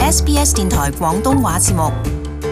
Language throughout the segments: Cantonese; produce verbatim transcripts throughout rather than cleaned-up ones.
S B S 電台廣東話節目。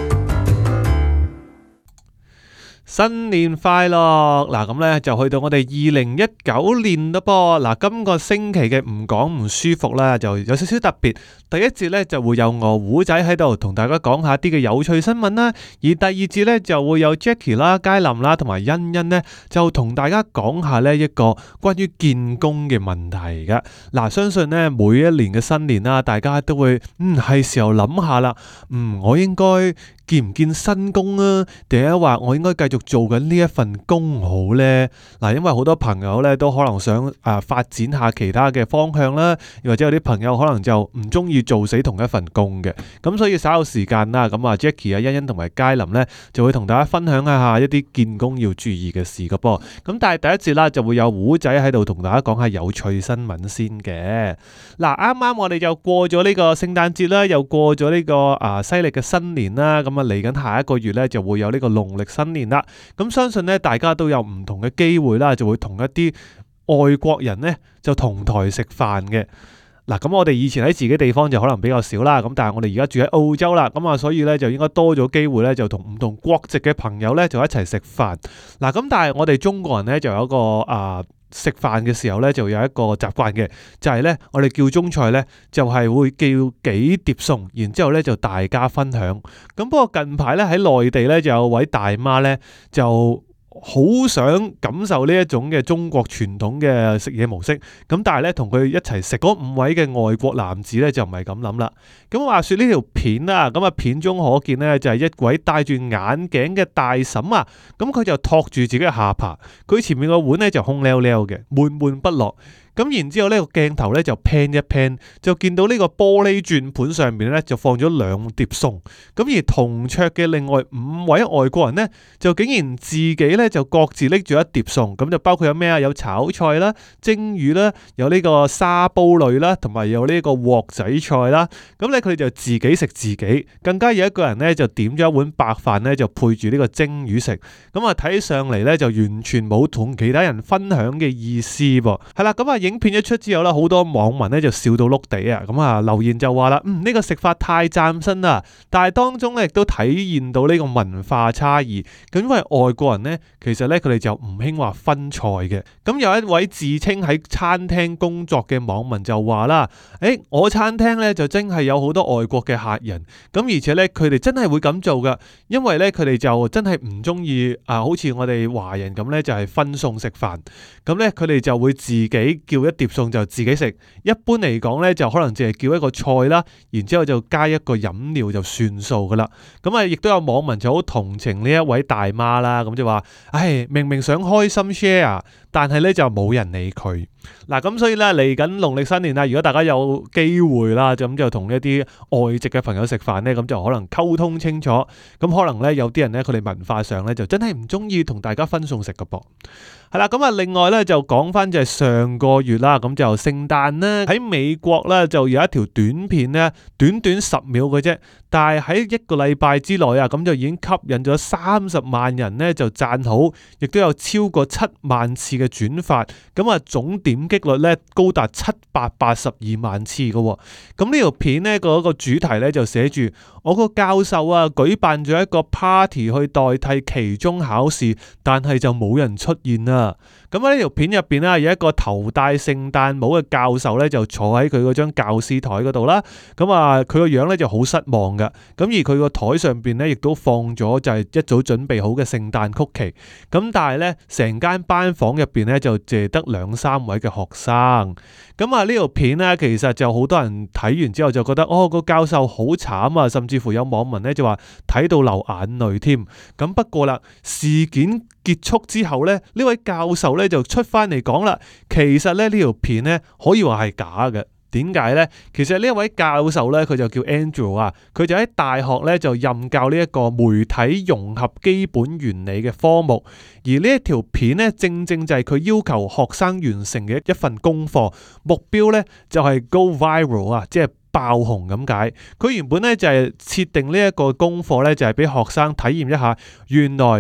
新年快樂！嗱，咁咧就去到我哋二零一九年咯噃。嗱，今個星期嘅唔講唔舒服啦，就有少少特別。第一節咧就會有我胡仔喺度同大家講下啲嘅有趣新聞啦，而第二節咧就會有 Jackie 啦、佳林啦同埋欣欣呢，就同大家講下呢一個關於見工嘅問題噶。嗱，相信呢每一年嘅新年啦，大家都會嗯係時候諗下啦，嗯我應該見唔見新工啊？定係話我應該繼續做緊呢一份工好呢？嗱，因為好多朋友咧都可能想啊發展下其他嘅方向啦，又或者有啲朋友可能就唔中意做死同一份工嘅，咁所以稍後時間啦，咁啊 Jackie 啊、欣欣同埋佳林咧就會同大家分享一下一啲見工要注意嘅事噶噃。咁但係第一節啦就會有胡仔喺度同大家講下有趣新聞先嘅。嗱，啱啱我哋就過咗呢個聖誕節啦，又過咗呢個啊西歷嘅新年啦，咁啊嚟緊下一個月咧就會有呢個農曆新年啦。咁相信咧大家都有唔同嘅機會啦，就會同一啲外國人咧就同台食飯嘅。嗱，咁我哋以前喺自己地方就可能比較少啦，咁但係我哋而家住喺澳洲啦，咁啊所以咧就應該多咗機會咧，就同唔同國籍嘅朋友咧就一齊食飯。嗱，咁但係我哋中國人咧就有一個啊食飯嘅時候咧就有一個習慣嘅，就係咧我哋叫中菜咧就係會叫幾碟餸，然之後咧就大家分享。咁不過近排咧喺內地咧就有位大媽咧就好想感受呢一種嘅中國傳統嘅食嘢模式，咁但係咧同佢一齊食嗰五位嘅外國男子咧就唔係咁諗啦。咁話說呢條片啦，咁啊片中可見呢，就係一位戴住眼鏡嘅大嬸啊，咁佢就托住自己嘅下巴，佢前面個碗咧就空溜溜嘅，悶悶不樂。咁然之後呢個鏡頭咧就 pan 一 pan，就見到呢個玻璃轉盤上面咧就放咗兩碟餸。咁而同桌嘅另外五位外國人呢，就竟然自己咧就各自拎住一碟餸，咁就包括有咩啊？有炒菜啦、蒸魚啦，有呢個沙煲類啦，同埋有呢個鑊仔菜啦。咁咧佢哋就自己食自己，更加有一個人咧就點咗一碗白飯咧就配住呢個蒸魚食。咁啊睇起上嚟咧就完全冇同其他人分享嘅意思噃。係啦，咁啊影片一出之後啦，好多網民咧就笑到碌地啊！咁啊留言就話啦，嗯呢個食法太嶄新啦，但係當中咧亦都體現到呢個文化差異。咁因為外國人咧，其實咧佢哋就唔興話分菜嘅。咁有一位自稱喺餐廳工作嘅網民就話啦，誒我餐廳咧就真係有好多外國嘅客人，咁而且咧佢哋真係會咁做噶，因為咧佢哋就真係唔中意啊，好似我哋華人咁咧就係分餸食飯。咁咧佢哋就會自己叫一碟餸就自己食。一般嚟講咧就可能淨係叫一個菜啦，然之後就加一個飲料就算數噶啦。咁啊亦都有網民就好同情呢一位大媽啦，咁就話，唉，明明想開心 share， 但係咧就冇人理佢。嗱，咁所以咧嚟緊農曆新年啦，如果大家有機會啦，咁就同一啲外籍嘅朋友食飯咧，咁就可能溝通清楚。咁可能咧有啲人咧佢哋文化上咧就真係唔中意同大家分餸食噶噃。係啦，咁啊另外咧就講翻就係上個月啦，咁就聖誕啦，喺美國咧就有一條短片咧，短短十秒嘅啫，但係喺一個禮拜之內啊，咁就已經吸引咗三十萬人咧就讚好，亦都有超過七萬次嘅轉發，咁啊總點擊率咧高達七百八十二萬次嘅。咁呢條片咧個個主題咧就寫住，我個教授啊舉辦咗一個 party 去代替期中考試，但係就冇人出現啊。咁喺呢條片入邊啦，有一個頭戴聖誕帽嘅教授咧，就坐喺佢嗰張教師台嗰度啦。咁啊，佢個樣咧就好失望噶。咁而佢個台上邊咧，亦都放咗就係一早準備好嘅聖誕曲奇。咁但係咧，成間班房入邊咧就淨係得兩三位嘅學生。咁啊，呢條片咧，其實就好多人睇完之後就覺得，哦，個教授好慘啊，甚至乎有網民咧就話睇到流眼淚添。咁不過啦，事件結束之後咧，呢位教授咧就出翻嚟講啦，其實咧呢條片咧可以話係假嘅。點解呢？其實呢一位教授咧，佢就叫 Andrew 啊，佢就喺大學咧就任教呢一個媒體融合基本原理嘅科目，而呢一條片咧，正正就係佢要求學生完成嘅一份功課，目標咧就係 go viral 啊，即係爆紅咁解。佢原本咧就係設定呢一個功課咧，就係俾學生體驗一下，原來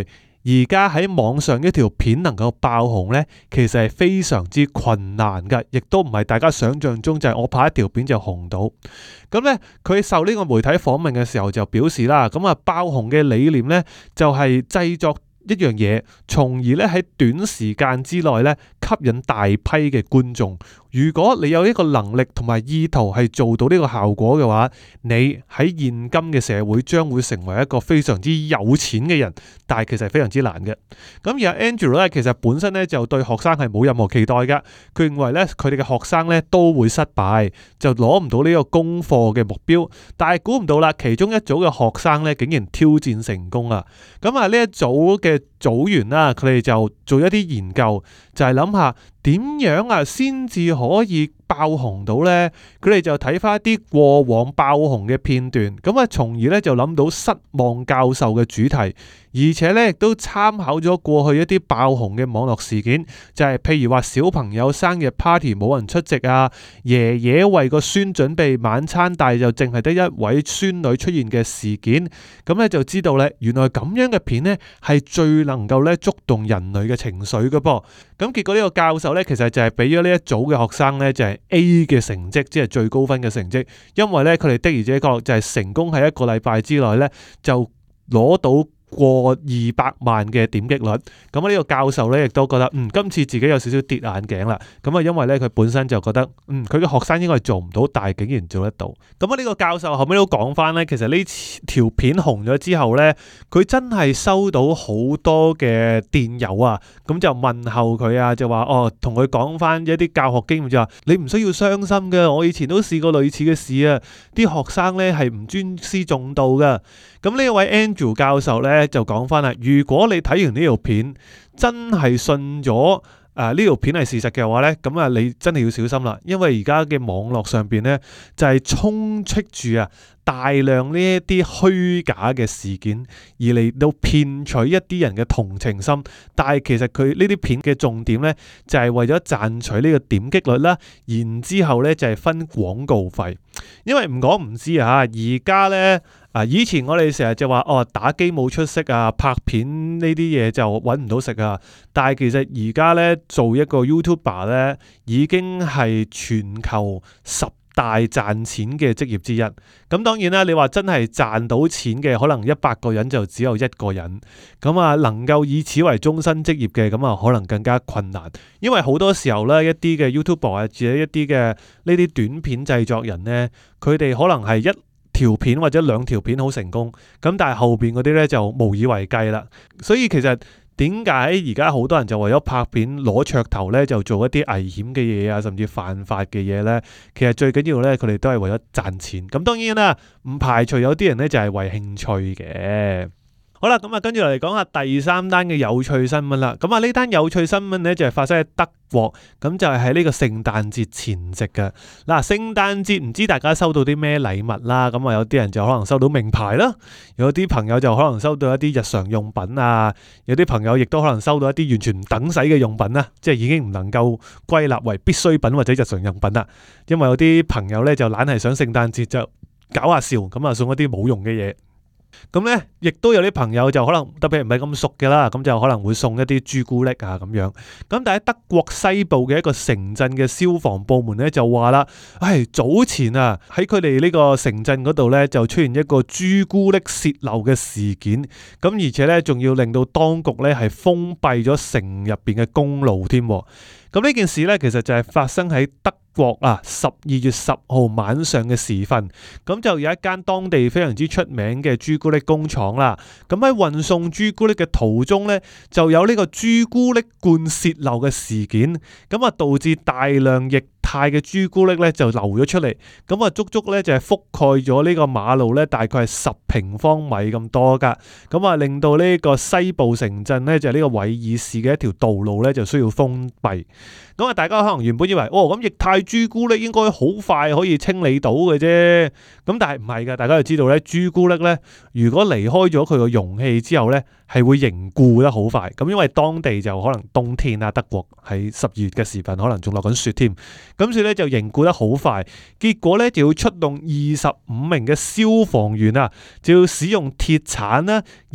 而家喺網上一條片能夠爆紅呢，其實係非常之困難噶，亦都唔係大家想象中就係我拍一條片就紅到。咁呢，佢受呢個媒體訪問嘅時候就表示啦，咁啊爆紅嘅理念呢，就係製作一樣嘢，從而咧喺短時間之內咧吸引大批嘅觀眾。如果你有一個能力同埋意圖係做到呢個效果嘅話，你喺現今嘅社會將會成為一個非常之有錢嘅人，但係其實係非常之難嘅。咁而阿 Andrew 咧，其實本身咧就對學生係冇任何期待噶，佢認為咧佢哋嘅學生咧都會失敗，就攞唔到呢個功課嘅目標。但係估唔到啦，其中一組嘅學生咧竟然挑戰成功啊！咁啊呢一組嘅組員啦，佢哋就做一啲研究，就係諗下點樣啊先至可以爆紅到呢？佢哋就睇翻一啲過往爆紅嘅片段，咁啊從而咧就諗到失望教授嘅主題，而且咧亦都參考咗過去一啲爆紅嘅網絡事件，就係譬如話小朋友生日 party 冇人出席啊，爺爺為個孫準備晚餐，但係就淨係得一位孫女出現嘅事件，咁咧就知道咧原來咁樣嘅片呢係最能夠咧觸動人類嘅情緒嘅噃。咁結果呢個教授咧其實就係俾咗呢一組嘅學生咧就係 A 嘅成績，即係最高分嘅成績，因為咧佢哋的而且確就係成功喺一個禮拜之內咧就攞到過二百萬嘅點擊率。咁呢個教授咧亦都覺得嗯今次自己有少少跌眼鏡啦。咁啊因為咧佢本身就覺得嗯佢嘅學生應該係做唔到，但係竟然做得到。咁啊呢個教授後尾都講翻咧，其實呢條片紅咗之後咧，佢真係收到好多嘅電郵啊，咁就問候佢啊，就話哦同佢講翻一啲教學經驗，就話你唔需要傷心嘅，我以前都試過類似嘅事啊，啲學生咧係唔尊師重道噶。咁呢位 Andrew 教授咧就講翻啦，如果你睇完呢條片真係信咗誒呢條片係事實嘅話咧，咁啊你真係要小心啦，因為而家嘅網絡上邊咧就係充斥住啊大量呢一啲虛假嘅事件，而嚟到騙取一啲人嘅同情心。但係其實佢呢啲片嘅重點咧就係為咗賺取呢個點擊率啦，然之後咧就係分廣告費。因為唔講唔知啊，而家咧啊以前我哋成日就話哦打機冇出息啊，拍片呢啲嘢就揾唔到食啊。但係其實而家咧做一個 YouTuber 咧已經係全球十大賺錢嘅職業之一。咁當然啦，你話真係賺到錢嘅可能一百個人就只有一個人。咁啊能夠以此為終身職業嘅，咁啊可能更加困難。因為好多時候咧一啲嘅 YouTuber 啊，或者一啲嘅呢啲短片製作人咧，佢哋可能係一條片或者兩條片好成功，咁但係後邊嗰啲咧就無以為繼啦。所以其實點解而家好多人就為咗拍片攞噱頭咧，就做一啲危險嘅嘢啊，甚至犯法嘅嘢咧？其實最緊要咧，佢哋都係為咗賺錢。咁當然啦，唔排除有啲人咧就係為興趣嘅。好啦，咁啊，跟住嚟講下第三單嘅有趣新聞啦。咁啊，呢單有趣新聞咧就係發生喺德國，咁就係喺呢個聖誕節前夕嘅。嗱，聖誕節唔知大家收到啲咩禮物啦？咁啊，有啲人就可能收到名牌啦，有啲朋友就可能收到一啲日常用品啊，有啲朋友亦都可能收到一啲完全唔等使嘅用品啦，即係已經唔能夠歸納為必需品或者日常用品啦。因為有啲朋友咧就懶係想聖誕節就搞下笑，咁啊送一啲冇用嘅嘢。咁咧，亦都有啲朋友就可能特別唔係咁熟嘅啦，咁就可能會送一啲朱古力啊咁樣。咁但係德國西部嘅一個城鎮嘅消防部門咧就話啦，唉，早前啊喺佢哋呢個城鎮嗰度咧就出現一個朱古力洩漏嘅事件，咁而且咧仲要令到當局咧係封閉咗城入邊嘅公路添。咁呢件事咧其實就係發生喺德國啊十二月十號晚上嘅時分，咁就有一間當地非常之出名嘅朱古力工廠啦。咁喺運送朱古力嘅途中咧，就有呢個朱古力罐洩漏嘅事件，咁啊導致大量液態嘅朱古力咧就流咗出嚟，咁啊足足咧就係覆蓋咗呢個馬路咧，大概係十平方米咁多噶，咁啊令到呢個西部城鎮咧就係呢個韋爾市嘅一條道路咧就需要封閉。咁啊大家可能原本以為哦咁液態朱古力應該好快可以清理到嘅啫，咁但係唔係噶，大家就知道咧朱古力咧如果離開咗佢個容器之後咧係會凝固得好快，咁因為當地就可能冬天啊，德國喺十二月嘅時分可能仲落緊雪添。咁所以咧就凝固得好快，結果咧就要出動二十五名嘅消防員啊，就要使用鐵鏟啦、熱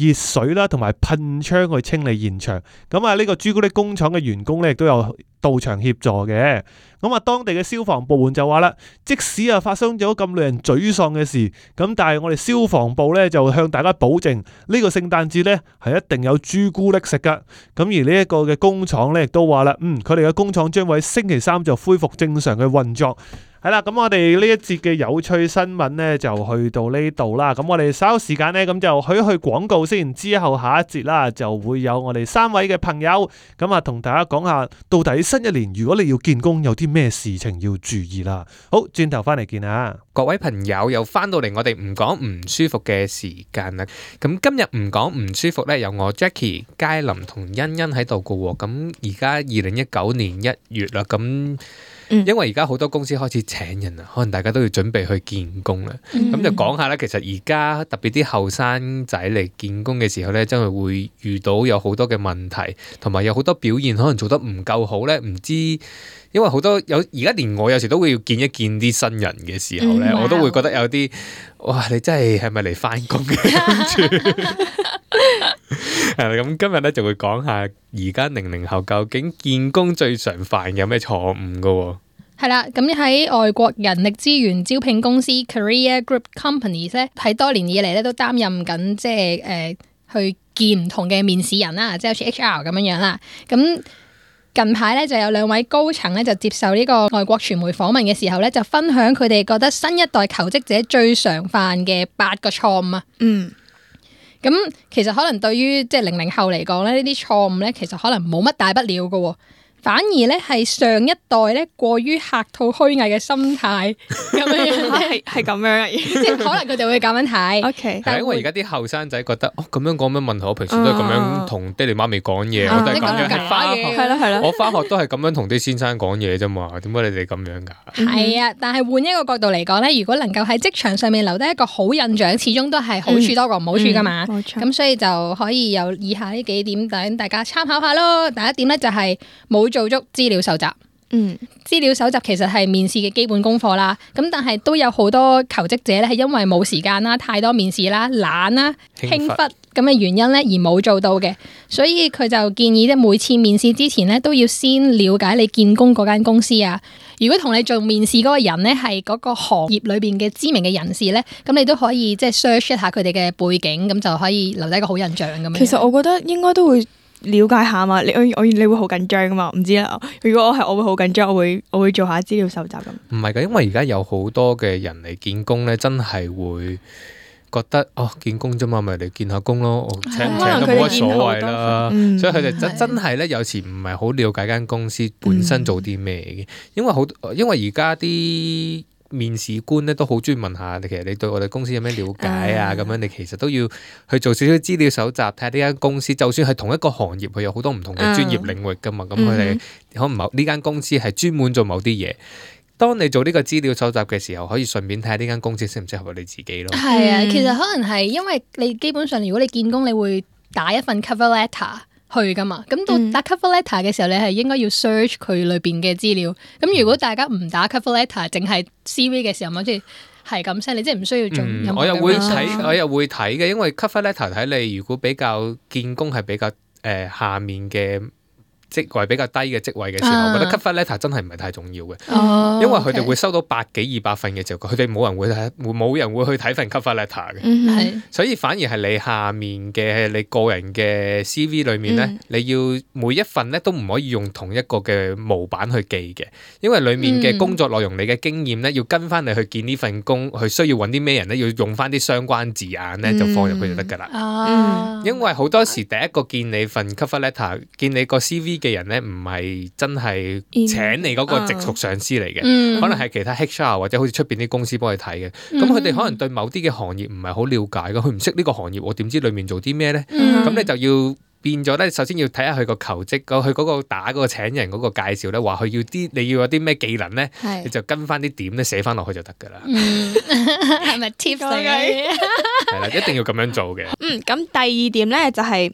熱水啦，同埋噴槍去清理現場。咁啊，呢個朱古力工廠嘅員工咧亦都有到場協助嘅。咁啊，當地嘅消防部門就話啦，即使啊發生咗咁令人沮喪嘅事，咁但係我哋消防部咧就向大家保證，呢個聖誕節咧係一定有朱古力食噶。咁而呢一個嘅工廠咧亦都話啦，嗯，佢哋嘅工廠將會喺星期三就恢復正常嘅運作。係啦，咁我哋呢一節嘅有趣新聞呢就去到呢度啦。咁我哋稍後時間呢，咁就去一去廣告先，之後下一節啦就會有我哋三位嘅朋友咁啊，同大家講下到底新一年如果你要見工有啲咩事情要注意啦。好，轉頭翻嚟見啊！ 各位朋友又翻到嚟我哋唔講唔舒服嘅時間啦。咁今日唔講唔舒服呢，有我 Jackie、佳琳同欣欣喺度噶。咁而家二零一九年一月啦，咁。因為而家好多公司開始請人啦，可能大家都要準備去見工啦。咁、嗯、就講下啦，其實而家特別啲後生仔嚟見工嘅時候咧，真係會遇到有好多嘅問題，同埋有好多表現可能做得唔夠好咧，唔知。因為好多有而家連我有時都會要見一見啲新人嘅時候咧，嗯、我都會覺得有啲哇，你真係係咪嚟返工嘅？係啦，咁今日咧就會講下而家零零後究竟見工最常犯有咩錯誤噶？ 係啦，咁喺外國人力資源招聘公司 Career Group Companies 咧，喺多年以嚟咧都擔任緊即係誒去見唔同嘅面試人啦，即係好似 H R 咁樣樣啦。咁近排咧就有兩位高層咧就接受呢個外國傳媒訪問嘅時候咧，就分享佢哋覺得新一代求職者最常犯嘅八個錯誤啊。嗯。咁其實可能對於即係零零後嚟講咧，呢啲錯誤咧其實可能冇乜大不了嘅，反而咧係上一代咧過於客套虛偽嘅心態咁樣樣，係係咁樣啊，即係可能佢哋會咁樣睇。OK，但係因為而家啲後生仔覺得哦咁樣講咩問題？我平時都係咁樣同爹哋媽咪講嘢，我都係咁樣。係返學係咯係咯，我返學都係咁樣同啲先生講嘢啫嘛。點解你哋咁樣㗎？係啊，但係換一個角度嚟講咧，如果能夠喺職場上面留低一個好印象，始終都係好處多過唔好處㗎嘛。冇錯。咁所以就可以有以下呢幾點等大家參考下咯。第一點咧就係冇做足資料搜集。嗯，資料搜集其實係面試嘅基本功課啦。咁但係都有好多求職者咧係因為冇時間啦、太多面試啦、懶啦、輕忽咁嘅原因咧而冇做到嘅。所以佢就建議咧每次面試之前咧都要先了解你見工嗰間公司啊。如果同你做面試嗰個人咧係嗰個行業裏邊嘅知名嘅人士咧，咁你都可以即係 search 一下佢哋嘅背景，咁就可以留低一個好印象咁樣。 其實我覺得應該都會了解下嘛，你我我你會好緊張噶嘛？唔知啦。如果我係我會好緊張，我會我會做下資料搜集咁。 唔係噶，因為而家有好多嘅人嚟見工咧，真係會覺得哦，見工啫嘛，咪嚟見下工咯。我請唔請都冇乜所謂啦。嗯、所以佢哋真真係咧，有時唔係好了解間公司本身做啲咩嘅。因為好，因為而家啲面試官咧都好中意問下你，其實你對我哋公司有咩了解啊？咁樣你其實都要去做少少資料搜集，睇下呢間公司，就算係同一個行業，佢有好多唔同嘅專業領域噶嘛。咁佢哋可能某呢間公司係專門做某啲嘢。當你做呢個資料搜集嘅時候，可以順便睇下呢間公司適唔適合你自己咯。 係啊，其實可能係因為你基本上如果你見工，你會打一份 cover letter去噶嘛，咁到打 cover letter 嘅時候，你係應該要 search 佢裏邊嘅資料。咁如果大家唔打 cover letter，淨係 C V 嘅時候，好似係咁聲，你即係唔需要做任何嘅。我又會睇，我又會睇嘅，因為 cover letter 睇你如果比較見工係比較誒、呃、下面嘅職位比較低嘅職位嘅時候，啊、我覺得 cover letter 真係唔係太重要嘅，哦、因為佢哋會收到百幾二百份嘅時候，佢哋冇人會睇，冇人會去睇份 cover letter 嘅，嗯、所以反而係你下面嘅你個人嘅 C V 裏面咧，嗯、你要每一份咧都唔可以用同一個嘅模板去記嘅，因為裡面嘅工作內容、嗯、你嘅經驗咧要跟翻你去見呢份工，佢需要揾啲咩人咧，要用翻啲相關字眼咧就放入去就得㗎啦。嗯、因為好多時第一個見你份 cover letter， 見你個 C V。嘅人咧唔係真係請你嗰個直屬上司嚟嘅，嗯、可能係其他 H R 或者好似出邊啲公司幫你睇嘅。咁佢哋可能對某啲嘅行業唔係好了解嘅，佢唔識呢個行業，我點知裡面做啲咩咧？咁、嗯、你就要變咗咧，首先要睇下佢個求職，佢嗰個打嗰個請人嗰個介紹咧，話佢要啲你要有啲咩技能咧，是你就跟翻啲點咧寫翻落去就得噶啦。係咪 tips 嚟嘅？係啦，一定要咁樣做嘅。 嗯，咁第二點咧就係、是。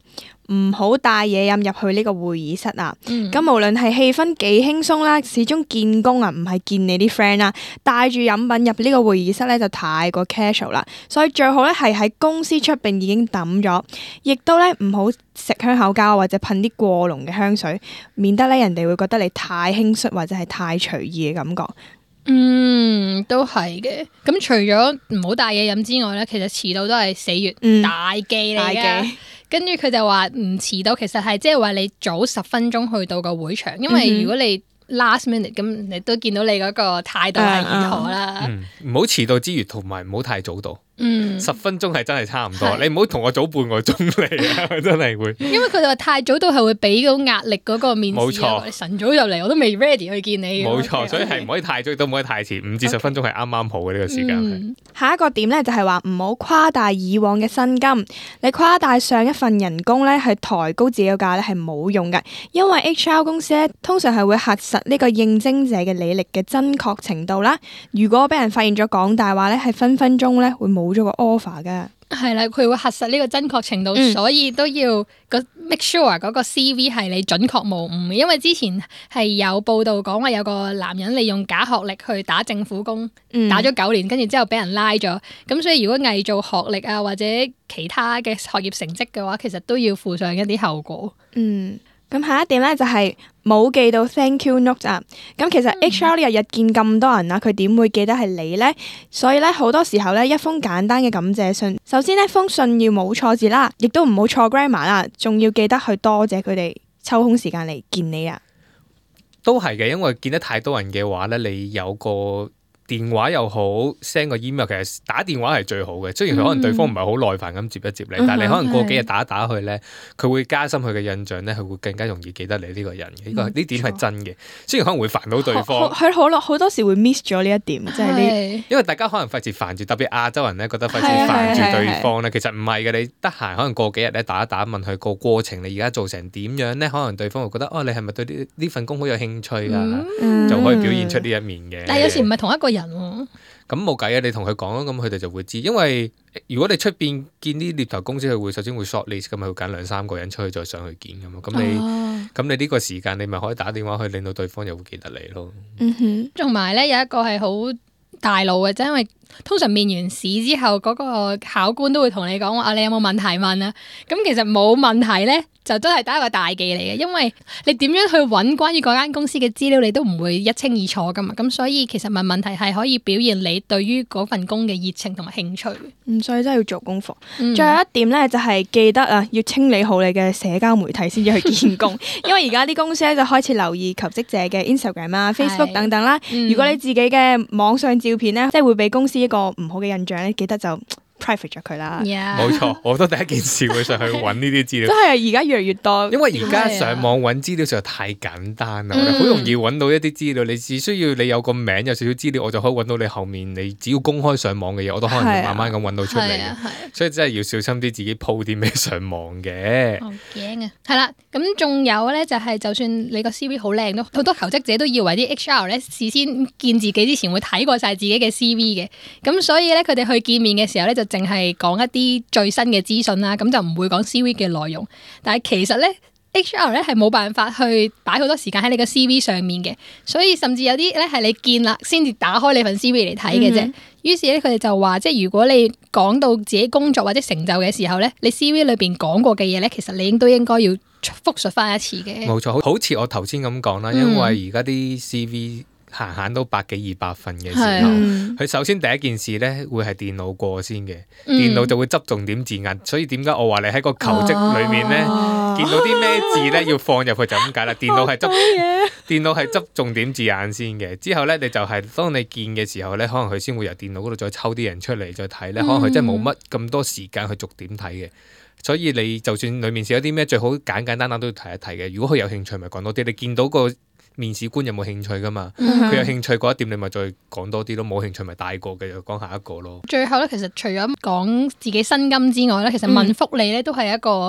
唔好帶嘢飲入去呢個會議室啊。咁、 嗯、 無論係氣氛幾輕鬆啦，始終見工啊唔係見你啲 friend 啦，帶住飲品入呢個會議室咧就太過 casual 啦。所以最好咧係喺公司出邊已經抌咗，亦都咧唔好食香口膠或者噴啲過濃嘅香水，免得咧人哋會覺得你太輕率或者係太隨意嘅感覺。 嗯，都係嘅。咁除咗唔好帶嘢飲之外咧，其實遲到都係死穴、嗯、大忌嚟嘅。跟住佢就話唔遲到，其實係即係話你早十分鐘去到個會場，因為如果你 last minute 咁，你都見到你嗰個態度係如何啦。 唔好遲到之餘，同埋唔好太早到。 嗯， 十分鐘係真係差唔多，你唔好同我早半個鐘嚟啊！真係會， 因為佢哋話太早到係會俾到壓力嗰個面試。冇錯，你晨早入嚟我都未 ready 去見你。 冇錯，所以係唔可以太早，都唔可以太遲，五至十分鐘係啱啱好嘅呢個時間。 嗯、下一個點咧就係話唔好誇大以往嘅薪金，你誇大上一份人工咧係抬高自己嘅價咧係冇用嘅，因為 H R 公司咧通常係會核實呢個應徵者嘅履歷嘅真確程度啦。如果俾人發現咗講大話咧，係分分鐘咧會冇。冇咗個 offer 噶， 係啦，佢會核實呢個真確程度，嗯、所以都要個 make sure 嗰個 C V 係你準確無誤嘅。因為之前係有報道講話有個男人利用假學歷去打政府工，嗯、打咗九年，跟住之後俾人拉咗。咁所以如果偽造學歷啊或者其他嘅學業成績嘅話，其實都要負上一啲後果。嗯。咁下一點咧就係冇記到 thank you note 啊！咁其實 H R 日日見咁多人啦，佢點會記得係你呢？所以咧好多時候咧一封簡單嘅感謝信，首先呢封信要冇錯字啦，亦都唔好錯 grammar 啦，仲要記得去多謝佢哋抽空時間嚟見你啊！ 都係嘅，因為見得太多人嘅話咧，你有個電話又好 send 個 email， 其實打電話係最好嘅。雖然佢可能對方唔係好耐煩咁接一接你，嗯、但係你可能過幾日打一打去咧，佢會加深佢嘅印象咧，佢會更加容易記得你呢個人嘅。呢、呢個呢點係真嘅。雖然可能會煩到對方， 佢好多好多時會 miss 咗呢一點，即係你因為大家可能費事煩住，特別亞洲人咧覺得費事煩住對方咧。其實唔係嘅，你得閒可能過幾日咧打一打問佢個過程，你而家做成點樣咧？可能對方會覺得哦，你係咪對呢呢份工好有興趣啊？嗯、就可以表現出呢一面嘅。 但係有時唔係同一個人喎。 咁冇計啊！你同佢講，咁佢哋就會知。因為如果你出邊見啲獵頭公司，佢會首先會 short list 咁嘛，會揀兩三個人出去再上去見咁嘛。咁你咁、哦、你呢個時間，你咪可以打電話去令到對方又會記得你咯。 嗯哼，同埋咧有一個係好大路嘅，即係因為通常面完試之後，嗰、嗰個考官都會同你講話，你有冇問題問啊？咁其實冇問題咧，就真係打一個大忌嚟嘅，因為你點樣去揾關於嗰間公司嘅資料，你都唔會一清二楚噶嘛。咁所以其實問問題係可以表現你對於嗰份工嘅熱情同埋興趣。嗯，所以真係要做功課。嗯、最後一點咧，就係記得啊，要清理好你嘅社交媒體先至去見工，因為而家啲公司咧就開始留意求職者嘅 Instagram 啊、Facebook 等等啦。嗯、如果你自己嘅網上照片咧，即係會俾公司一個唔好嘅印象咧，記得就 private 咗佢啦。冇錯，我都第一件事會上去揾呢啲資料。 真係而家越嚟越多， 因為而家上網揾資料實在太簡單啦，好、嗯、容易揾到一啲資料。你只需要你有個名，有少少資料，我就可以揾到你後面。你只要公開上網嘅嘢，我都可能慢慢咁揾到出嚟嘅。所以真係要小心啲自己鋪啲咩上網嘅。好驚啊！係啦，咁仲有咧就係、是，就算你個 C V 好靚都，好多求職者都以為啲 H R 咧事先見自己之前會睇過晒自己嘅 C V 嘅。咁所以咧，佢哋去見面嘅時候咧就淨係講一啲最新嘅資訊啦，咁就唔會講 C V 嘅內容。但係其實咧 ，H R 咧係冇辦法去擺好多時間喺你個 C V 上面嘅，所以甚至有啲咧係你見啦先至打開你份 C V 嚟睇嘅啫。嗯、於是咧，佢哋就話，即係如果你講到自己工作或者成就嘅時候咧，你 C V 裏邊講過嘅嘢咧，其實你都應該要複述翻一次嘅。冇錯，好似我頭先咁講啦，因為而家啲 C V。閒閒都百幾二百份嘅時候，佢、嗯、首先第一件事咧會係電腦過先嘅，嗯、電腦就會執重點字眼，所以點解我話你喺個求職裏面咧、啊、見到啲咩字咧要放入去就咁解啦。電腦係執電腦係執重點字眼先嘅，之後咧你就係、是、當你見嘅時候咧，可能佢先會由電腦嗰度再抽啲人出嚟再睇咧，可能佢真係冇乜咁多時間去逐點睇嘅。所以你就算裡面寫咗啲咩，最好簡簡單單都要提一提嘅。如果佢有興趣，咪講多啲。你見到個面試官有冇興趣噶嘛？佢、嗯、有興趣嗰一點，你咪再講多啲咯。冇興趣咪帶過嘅，就講下一個咯。最後咧，其實除咗講自己薪金之外咧，其實問福利咧都係一個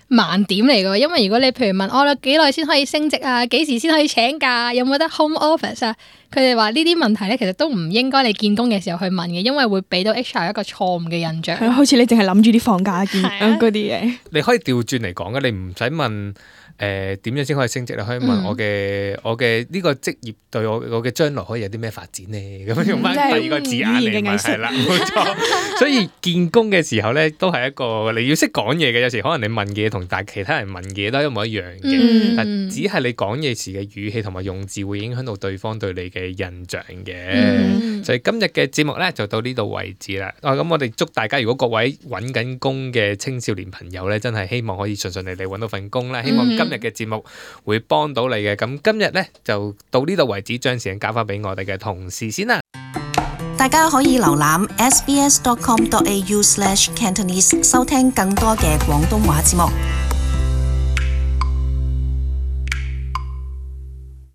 盲點嚟㗎，因為如果你譬如問我幾耐先可以升職啊，幾時先可以請假，有冇得 home office 啊，佢哋話呢啲問題咧，其實都唔應該你見工嘅時候去問嘅，因為會俾到 H R 一個錯誤嘅印象。 係好似你淨係諗住啲放假見嗰啲嘢。 你可以調轉嚟講嘅，你唔使問。誒點樣先可以升職？你可以問我嘅、嗯、我嘅呢個職業對我我嘅將來可以有啲咩發展呢？咁、嗯、用翻第二個字眼嚟問係啦，冇錯。所以見工嘅時候咧，都係一個你要識講嘢嘅。有時可能你問嘅嘢同但其他人問嘅嘢都一模一樣嘅，嗯、但只係你講嘢時嘅語氣同埋用字會影響到對方對你嘅印象嘅。嗯、所以今日嘅節目咧就到呢度為止啦。啊，咁我哋祝大家如果各位揾緊工嘅青少年朋友咧，真係希望可以順順利利揾到份工啦。希望今今日嘅節目會幫到你嘅，咁今日呢就到呢度為止，將時間交翻俾我哋嘅同事先啦。 大家可以瀏覽 s b s dot com dot a u slash cantonese 收聽更多嘅廣東話節目。